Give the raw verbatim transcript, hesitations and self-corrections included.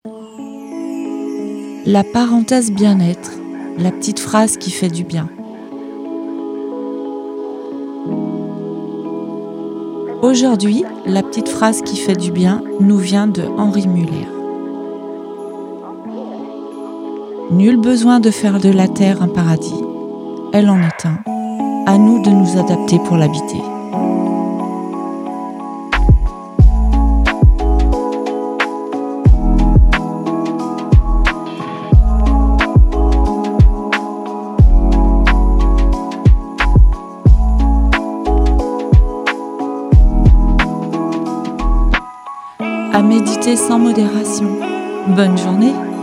La parenthèse bien-être, la petite phrase qui fait du bien. Aujourd'hui, la petite phrase qui fait du bien nous vient de Henri Muller. Nul besoin de faire de la terre un paradis, elle en est un, à nous de nous adapter pour l'habiter. À méditer sans modération. Bonne journée!